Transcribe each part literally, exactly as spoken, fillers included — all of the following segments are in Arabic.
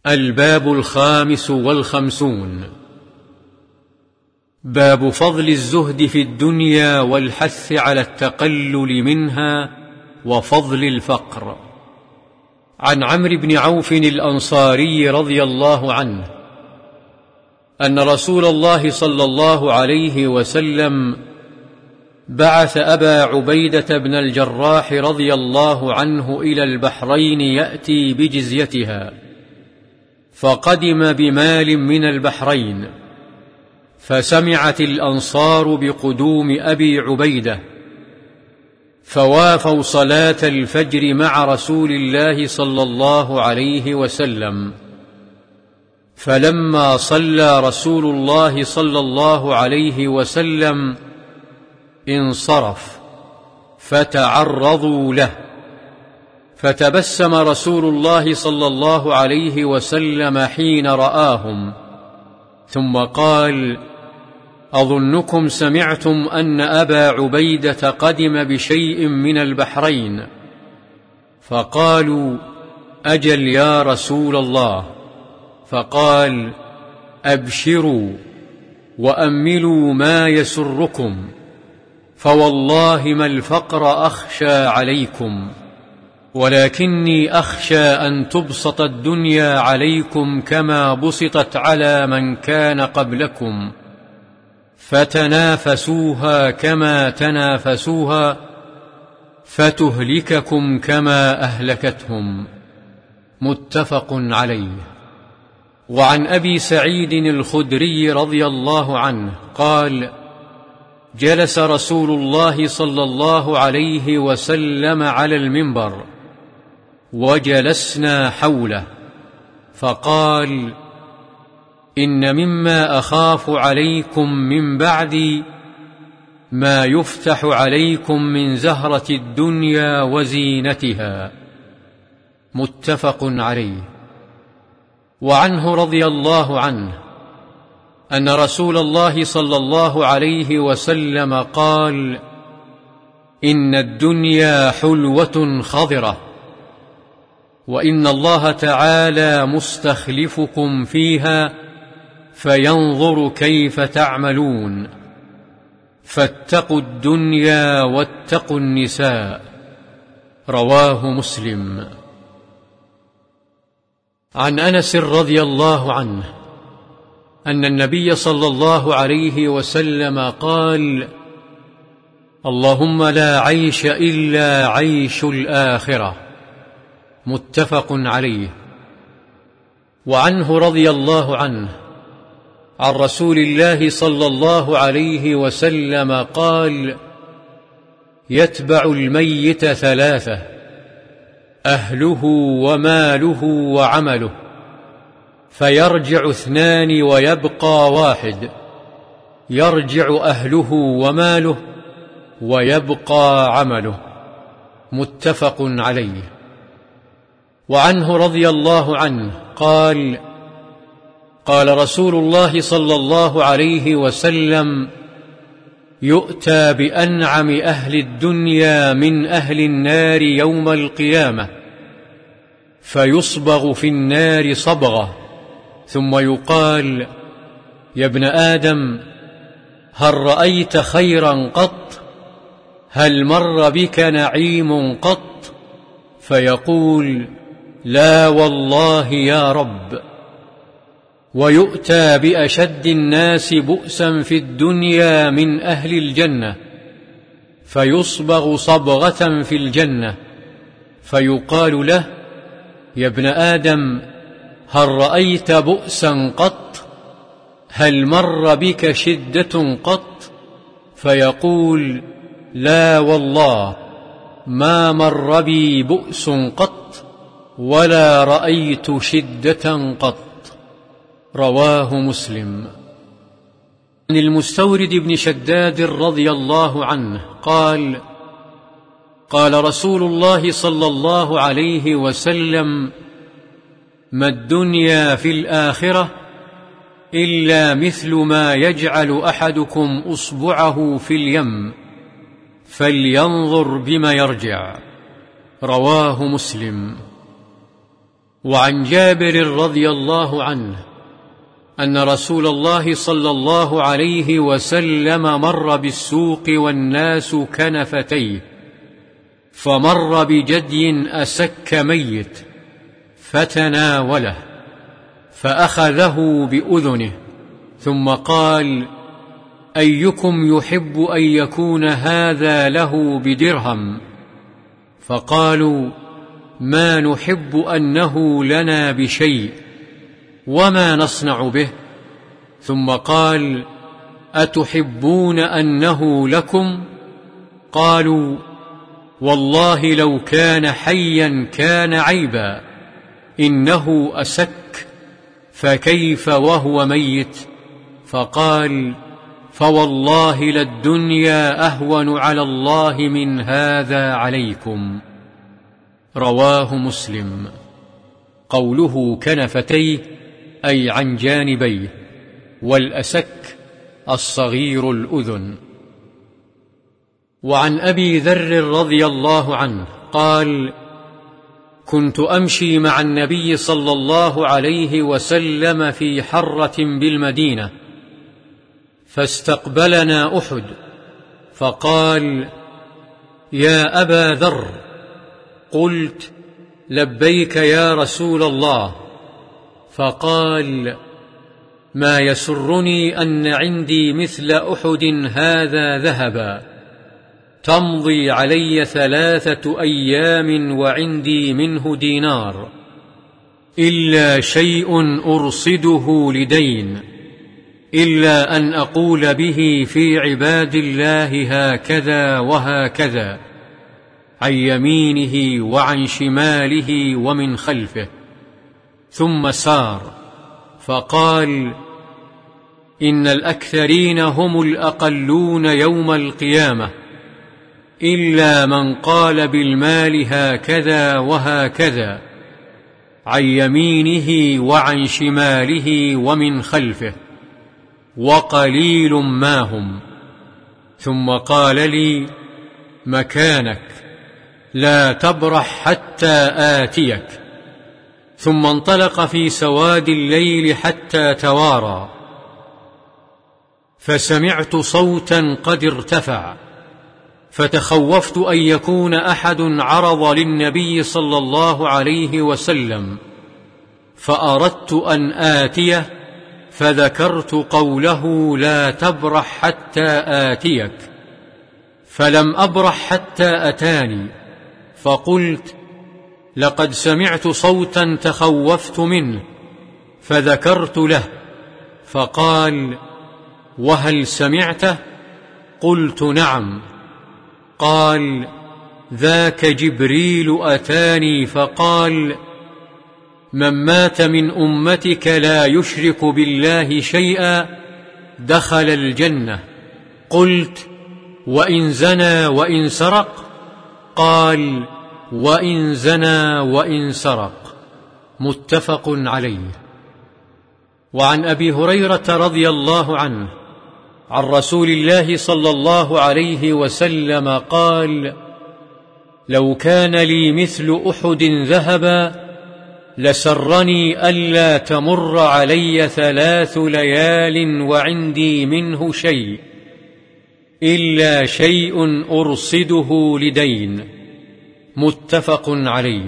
الباب الخامس والخمسون. باب فضل الزهد في الدنيا والحث على التقلل منها وفضل الفقر. عن عمرو بن عوف الأنصاري رضي الله عنه أن رسول الله صلى الله عليه وسلم بعث أبا عبيدة بن الجراح رضي الله عنه إلى البحرين يأتي بجزيتها، فقدم بمال من البحرين، فسمعت الأنصار بقدوم أبي عبيدة، فوافوا صلاة الفجر مع رسول الله صلى الله عليه وسلم، فلما صلى رسول الله صلى الله عليه وسلم انصرف فتعرضوا له، فتبسم رسول الله صلى الله عليه وسلم حين رآهم، ثم قال: أظنكم سمعتم أن أبا عبيدة قدم بشيء من البحرين؟ فقالوا: أجل يا رسول الله. فقال: أبشروا وأملوا ما يسركم، فوالله ما الفقر أخشى عليكم، ولكني أخشى أن تبسط الدنيا عليكم كما بسطت على من كان قبلكم، فتنافسوها كما تنافسوها، فتهلككم كما أهلكتهم. متفق عليه. وعن أبي سعيد الخدري رضي الله عنه قال: جلس رسول الله صلى الله عليه وسلم على المنبر، وجلسنا حوله، فقال: إن مما أخاف عليكم من بعدي ما يفتح عليكم من زهرة الدنيا وزينتها. متفق عليه. وعنه رضي الله عنه أن رسول الله صلى الله عليه وسلم قال: إن الدنيا حلوة خضرة، وإن الله تعالى مستخلفكم فيها فينظر كيف تعملون، فاتقوا الدنيا واتقوا النساء. رواه مسلم. عن أنس رضي الله عنه أن النبي صلى الله عليه وسلم قال: اللهم لا عيش إلا عيش الآخرة. متفق عليه. وعنه رضي الله عنه عن رسول الله صلى الله عليه وسلم قال: يتبع الميت ثلاثة: أهله وماله وعمله، فيرجع اثنان ويبقى واحد، يرجع أهله وماله ويبقى عمله. متفق عليه. وعنه رضي الله عنه قال: قال رسول الله صلى الله عليه وسلم: يؤتى بأنعم أهل الدنيا من أهل النار يوم القيامة، فيصبغ في النار صبغة، ثم يقال: يا ابن آدم، هل رأيت خيرا قط؟ هل مر بك نعيم قط؟ فيقول: لا والله يا رب. ويؤتى بأشد الناس بؤسا في الدنيا من أهل الجنة، فيصبغ صبغة في الجنة، فيقال له: يا ابن آدم، هل رأيت بؤسا قط؟ هل مر بك شدة قط؟ فيقول: لا والله ما مر بي بؤس قط، ولا رأيت شدة قط. رواه مسلم. عن المستورد بن شداد رضي الله عنه قال: قال رسول الله صلى الله عليه وسلم: ما الدنيا في الآخرة إلا مثل ما يجعل أحدكم أصبعه في اليم، فلينظر بما يرجع. رواه مسلم. وعن جابر رضي الله عنه أن رسول الله صلى الله عليه وسلم مر بالسوق والناس كنفتيه، فمر بجدي أسك ميت فتناوله فأخذه بأذنه، ثم قال: أيكم يحب أن يكون هذا له بدرهم؟ فقالوا: ما نحب أنه لنا بشيء، وما نصنع به؟ ثم قال: أتحبون أنه لكم؟ قالوا: والله لو كان حيا كان عيبا، إنه أسك، فكيف وهو ميت؟ فقال: فوالله للدنيا أهون على الله من هذا عليكم. رواه مسلم. قوله كنفتيه أي عن جانبيه، والأسك الصغير الأذن. وعن أبي ذر رضي الله عنه قال: كنت أمشي مع النبي صلى الله عليه وسلم في حرة بالمدينة، فاستقبلنا أحد، فقال: يا أبا ذر. قلت: لبيك يا رسول الله. فقال: ما يسرني أن عندي مثل أحد هذا ذهبا، تمضي علي ثلاثة أيام وعندي منه دينار، إلا شيء أرصده لدين، إلا أن أقول به في عباد الله هكذا وهكذا، عن يمينه وعن شماله ومن خلفه. ثم سار فقال: إن الأكثرين هم الأقلون يوم القيامة، إلا من قال بالمال هكذا وهكذا، عن يمينه وعن شماله ومن خلفه، وقليل ما هم. ثم قال لي: مكانك، لا تبرح حتى آتيك. ثم انطلق في سواد الليل حتى توارى، فسمعت صوتا قد ارتفع، فتخوفت أن يكون أحد عرض للنبي صلى الله عليه وسلم، فأردت أن آتيه، فذكرت قوله: لا تبرح حتى آتيك، فلم أبرح حتى أتاني، فقلت: لقد سمعت صوتا تخوفت منه، فذكرت له، فقال: وهل سمعته؟ قلت: نعم. قال: ذاك جبريل أتاني فقال: من مات من أمتك لا يشرك بالله شيئا دخل الجنة. قلت: وإن زنى وإن سرق؟ قال: وإن زنى وإن سرق. متفق عليه. وعن أبي هريرة رضي الله عنه عن رسول الله صلى الله عليه وسلم قال: لو كان لي مثل أحد ذهبا لسرني ألا تمر علي ثلاث ليال وعندي منه شيء، إلا شيء أرصده لدين. متفق عليه.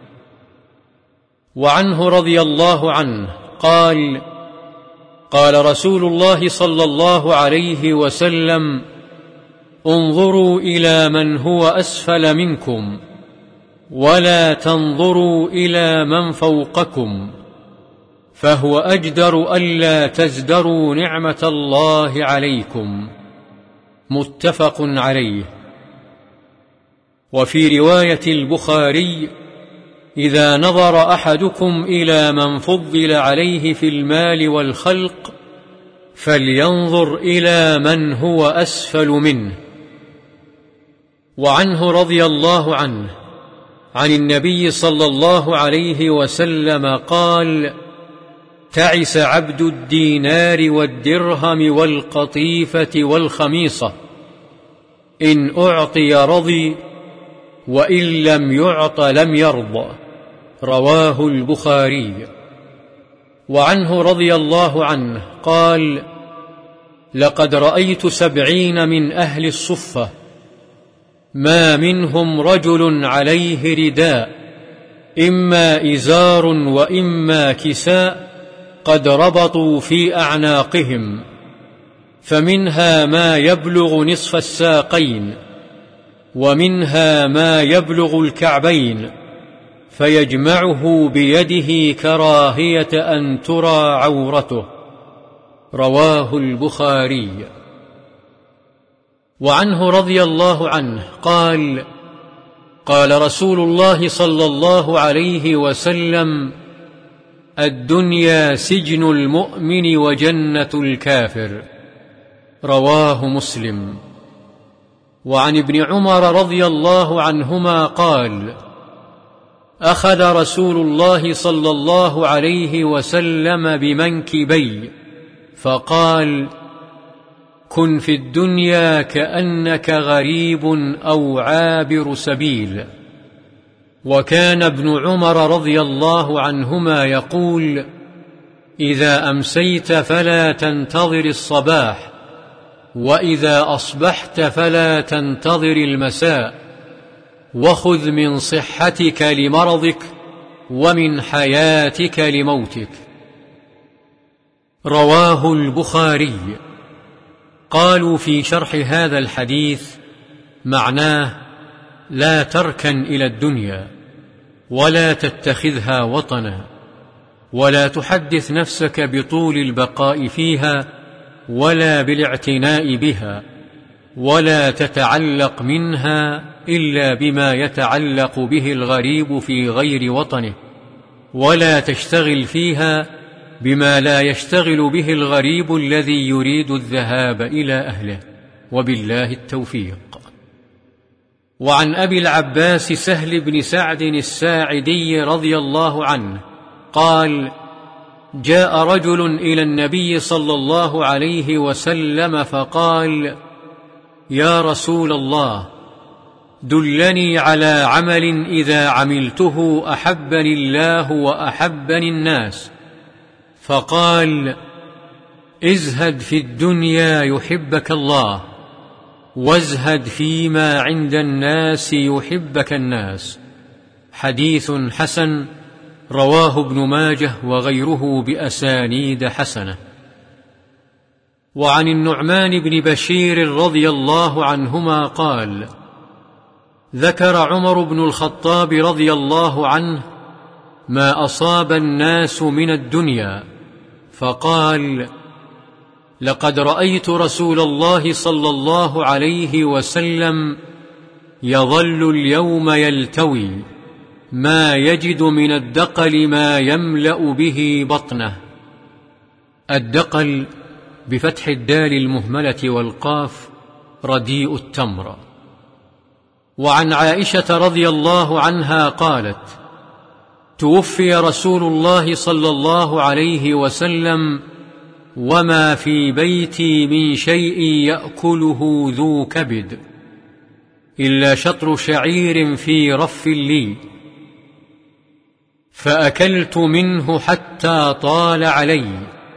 وعنه رضي الله عنه قال: قال رسول الله صلى الله عليه وسلم: انظروا إلى من هو أسفل منكم، ولا تنظروا إلى من فوقكم، فهو أجدر ألا تزدروا نعمة الله عليكم. متفق عليه. وفي رواية البخاري: إذا نظر أحدكم إلى من فضل عليه في المال والخلق فلينظر إلى من هو أسفل منه. وعنه رضي الله عنه عن النبي صلى الله عليه وسلم قال: تعس عبد الدينار والدرهم والقطيفة والخميصة، إن أعطي رضي، وإن لم يعط لم يرضى. رواه البخاري. وعنه رضي الله عنه قال: لقد رأيت سبعين من أهل الصفة ما منهم رجل عليه رداء إما إزار وإما كساء قد ربطوا في أعناقهم، فمنها ما يبلغ نصف الساقين ومنها ما يبلغ الكعبين، فيجمعه بيده كراهية أن ترى عورته. رواه البخاري. وعنه رضي الله عنه قال: قال رسول الله صلى الله عليه وسلم: الدنيا سجن المؤمن وجنة الكافر. رواه مسلم. وعن ابن عمر رضي الله عنهما قال: أخذ رسول الله صلى الله عليه وسلم بمنكبي فقال: كن في الدنيا كأنك غريب أو عابر سبيل. وكان ابن عمر رضي الله عنهما يقول: إذا أمسيت فلا تنتظر الصباح، وإذا أصبحت فلا تنتظر المساء، وخذ من صحتك لمرضك ومن حياتك لموتك. رواه البخاري. قالوا في شرح هذا الحديث معناه: لا تركن إلى الدنيا ولا تتخذها وطنا، ولا تحدث نفسك بطول البقاء فيها ولا بالاعتناء بها، ولا تتعلق منها إلا بما يتعلق به الغريب في غير وطنه، ولا تشتغل فيها بما لا يشتغل به الغريب الذي يريد الذهاب إلى أهله. وبالله التوفيق. وعن أبي العباس سهل بن سعد الساعدي رضي الله عنه قال: جاء رجل إلى النبي صلى الله عليه وسلم فقال: يا رسول الله، دلني على عمل إذا عملته أحبني الله وأحبني الناس. فقال: ازهد في الدنيا يحبك الله، وازهد فيما عند الناس يحبك الناس. حديث حسن، رواه ابن ماجه وغيره بأسانيد حسنة. وعن النعمان بن بشير رضي الله عنهما قال: ذكر عمر بن الخطاب رضي الله عنه ما أصاب الناس من الدنيا، فقال: لقد رأيت رسول الله صلى الله عليه وسلم يظل اليوم يلتوي ما يجد من الدقل ما يملأ به بطنه. الدقل بفتح الدال المهملة والقاف رديء التمر. وعن عائشة رضي الله عنها قالت: توفي رسول الله صلى الله عليه وسلم وما في بيتي من شيء يأكله ذو كبد إلا شطر شعير في رف لي، فأكلت منه حتى طال علي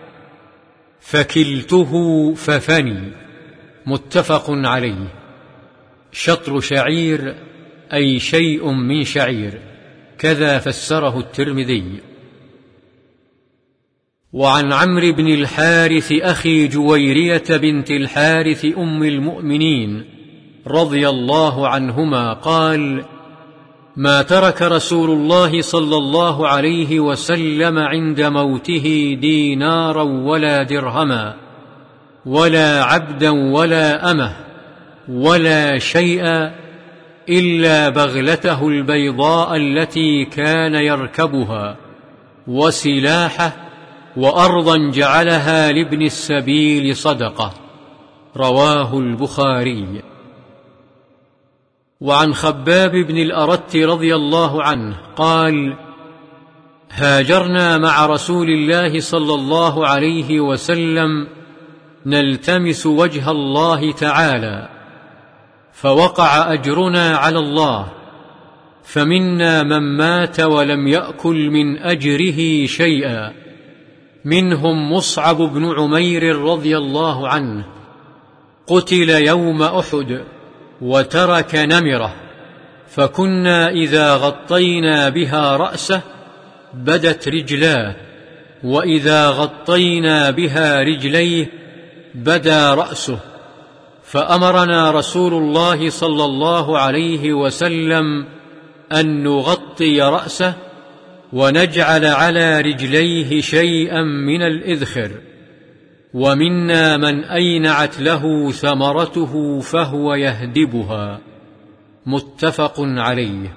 فكلته ففني. متفق عليه. شطر شعير أي شيء من شعير، كذا فسره الترمذي. وعن عمرو بن الحارث أخي جويرية بنت الحارث أم المؤمنين رضي الله عنهما قال: ما ترك رسول الله صلى الله عليه وسلم عند موته دينارا ولا درهما ولا عبدا ولا أمه ولا شيئا إلا بغلته البيضاء التي كان يركبها، وسلاحه، وأرضا جعلها لابن السبيل صدقة. رواه البخاري. وعن خباب بن الأرت رضي الله عنه قال: هاجرنا مع رسول الله صلى الله عليه وسلم نلتمس وجه الله تعالى، فوقع أجرنا على الله، فمنا من مات ولم يأكل من أجره شيئا، منهم مصعب بن عمير رضي الله عنه، قتل يوم أحد وترك نمرة، فكنا إذا غطينا بها رأسه بدت رجلاه، وإذا غطينا بها رجليه بدا رأسه، فأمرنا رسول الله صلى الله عليه وسلم أن نغطي رأسه ونجعل على رجليه شيئا من الإذخر، ومنا من أينعت له ثمرته فهو يهدبها. متفق عليه.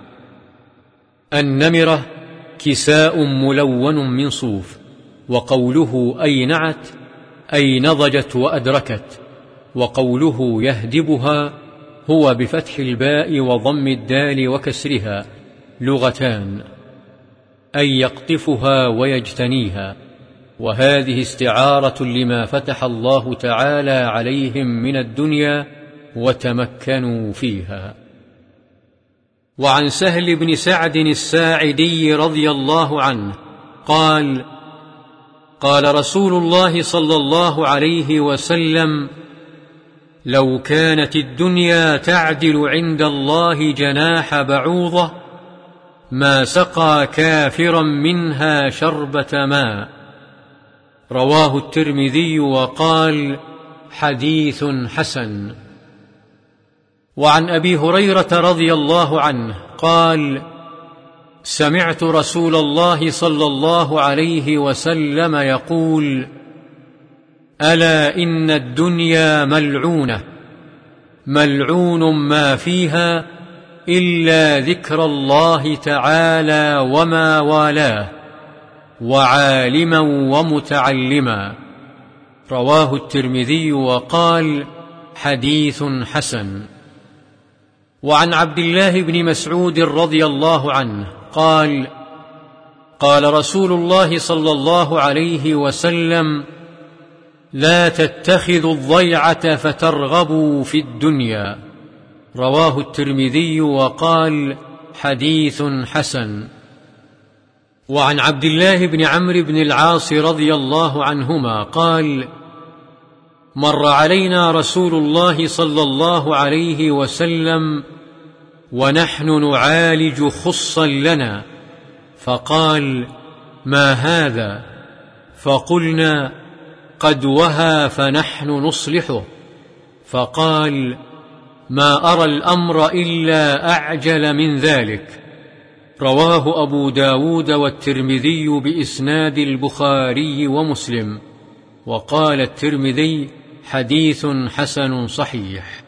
النمرة كساء ملون من صوف، وقوله أينعت أي نضجت وأدركت، وقوله يهدبها هو بفتح الباء وضم الدال وكسرها، لغتان، أي يقطفها ويجتنيها، وهذه استعارة لما فتح الله تعالى عليهم من الدنيا وتمكنوا فيها. وعن سهل بن سعد الساعدي رضي الله عنه قال: قال رسول الله صلى الله عليه وسلم: لو كانت الدنيا تعدل عند الله جناح بعوضة ما سقى كافرا منها شربة ماء. رواه الترمذي وقال: حديث حسن. وعن أبي هريرة رضي الله عنه قال: سمعت رسول الله صلى الله عليه وسلم يقول: ألا إن الدنيا ملعونة، ملعون ما فيها إلا ذكر الله تعالى وما والاه، وعالما ومتعلما. رواه الترمذي وقال: حديث حسن. وعن عبد الله بن مسعود رضي الله عنه قال: قال رسول الله صلى الله عليه وسلم: لا تتخذوا الضيعة فترغبوا في الدنيا. رواه الترمذي وقال: حديث حسن. وعن عبد الله بن عمرو بن العاص رضي الله عنهما قال: مر علينا رسول الله صلى الله عليه وسلم ونحن نعالج خصا لنا، فقال: ما هذا؟ فقلنا: قد وهى فنحن نصلحه. فقال: ما أرى الأمر إلا أعجل من ذلك. رواه أبو داود والترمذي بإسناد البخاري ومسلم، وقال الترمذي: حديث حسن صحيح.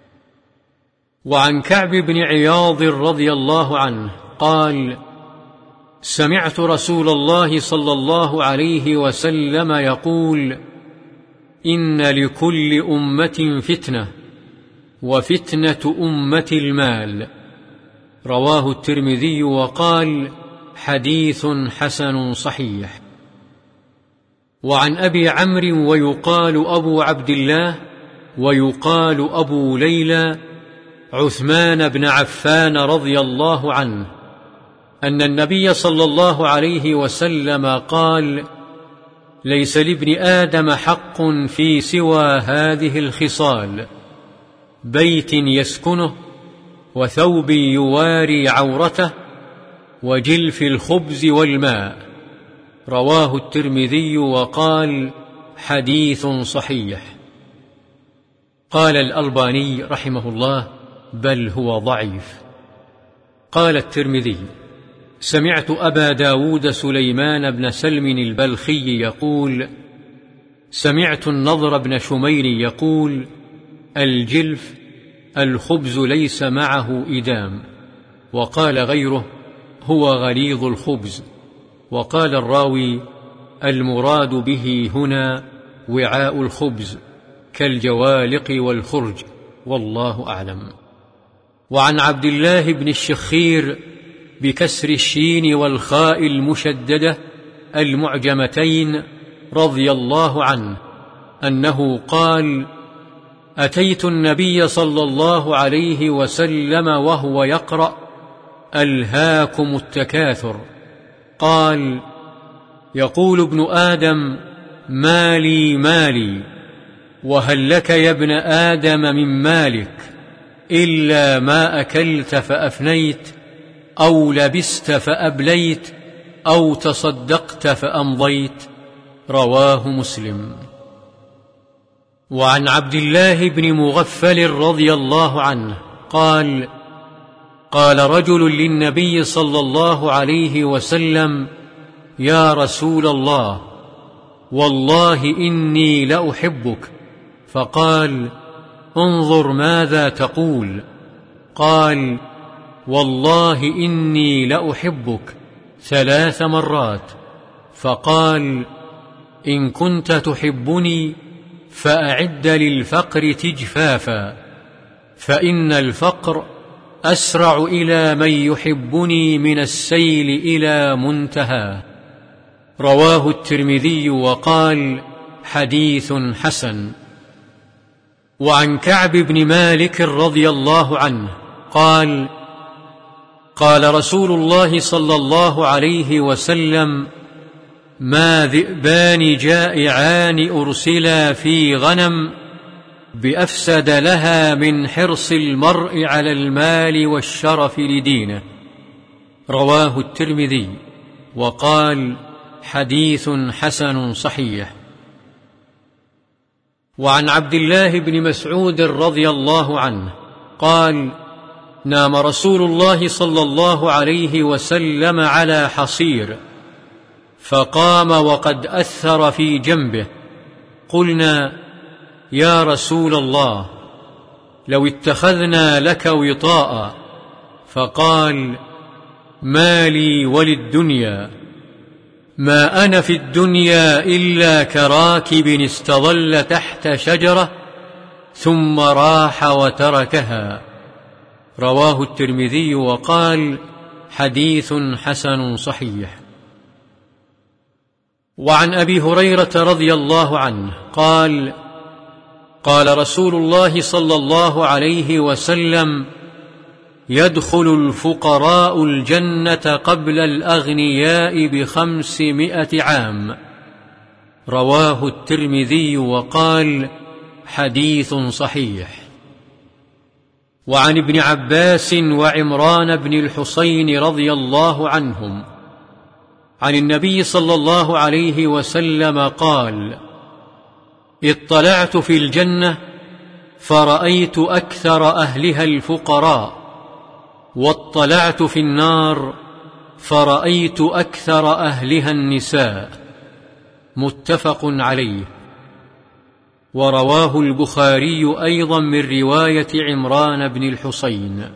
وعن كعب بن عياض رضي الله عنه قال: سمعت رسول الله صلى الله عليه وسلم يقول: إن لكل أمة فتنة، وفتنة أمة المال. رواه الترمذي وقال: حديث حسن صحيح. وعن أبي عمرو ويقال أبو عبد الله ويقال أبو ليلى عثمان بن عفان رضي الله عنه أن النبي صلى الله عليه وسلم قال: ليس لابن آدم حق في سوى هذه الخصال: بيت يسكنه، وثوب يواري عورته، وجلف الخبز والماء. رواه الترمذي وقال: حديث صحيح. قال الألباني رحمه الله: بل هو ضعيف. قال الترمذي: سمعت أبا داود سليمان بن سلم البلخي يقول: سمعت النضر بن شمير يقول: الجلف الخبز ليس معه إدام. وقال غيره: هو غليظ الخبز. وقال الراوي: المراد به هنا وعاء الخبز كالجوالق والخرج، والله أعلم. وعن عبد الله بن الشخير بكسر الشين والخاء المشددة المعجمتين رضي الله عنه أنه قال: أتيت النبي صلى الله عليه وسلم وهو يقرأ: ألهاكم التكاثر. قال: يقول ابن آدم: مالي مالي، وهل لك يا ابن آدم من مالك إلا ما أكلت فأفنيت، أو لبست فأبليت، أو تصدقت فأمضيت؟ رواه مسلم. وعن عبد الله بن مغفل رضي الله عنه قال: قال رجل للنبي صلى الله عليه وسلم: يا رسول الله، والله إني لأحبك. فقال: انظر ماذا تقول. قال: والله إني لأحبك ثلاث مرات. فقال: إن كنت تحبني فأعد للفقر تجفافا، فإن الفقر أسرع إلى من يحبني من السيل إلى منتهى. رواه الترمذي وقال: حديث حسن. وعن كعب بن مالك رضي الله عنه قال: قال رسول الله صلى الله عليه وسلم: ما ذئبان جائعان أرسلا في غنم بأفسد لها من حرص المرء على المال والشرف لدينه. رواه الترمذي وقال: حديث حسن صحيح. وعن عبد الله بن مسعود رضي الله عنه قال: نام رسول الله صلى الله عليه وسلم على حصير، فقام وقد أثر في جنبه. قلنا: يا رسول الله، لو اتخذنا لك وطاء. فقال: ما لي وللدنيا، ما أنا في الدنيا إلا كراكب استظل تحت شجرة ثم راح وتركها. رواه الترمذي وقال: حديث حسن صحيح. وعن أبي هريرة رضي الله عنه قال: قال رسول الله صلى الله عليه وسلم: يدخل الفقراء الجنة قبل الأغنياء بخمسمائة عام. رواه الترمذي وقال: حديث صحيح. وعن ابن عباس وعمران بن الحصين رضي الله عنهم عن النبي صلى الله عليه وسلم قال: اطلعت في الجنة فرأيت أكثر أهلها الفقراء، واطلعت في النار فرأيت أكثر أهلها النساء. متفق عليه. ورواه البخاري أيضا من رواية عمران بن الحصين.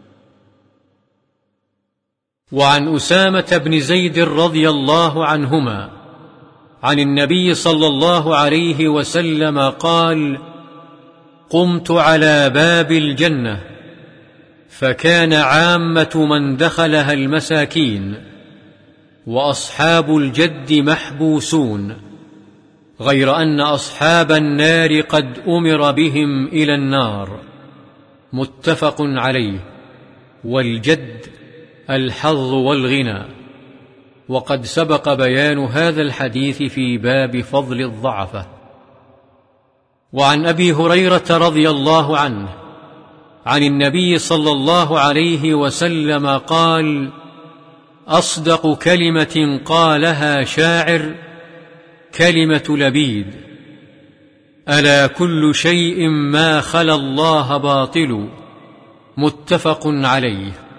وعن أسامة بن زيد رضي الله عنهما عن النبي صلى الله عليه وسلم قال: قمت على باب الجنة فكان عامة من دخلها المساكين، وأصحاب الجد محبوسون، غير أن أصحاب النار قد أمر بهم إلى النار. متفق عليه. والجد الحظ والغنى. وقد سبق بيان هذا الحديث في باب فضل الضعفة. وعن أبي هريرة رضي الله عنه عن النبي صلى الله عليه وسلم قال: أصدق كلمة قالها شاعر كلمة لبيد: ألا كل شيء ما خلا الله باطل. متفق عليه.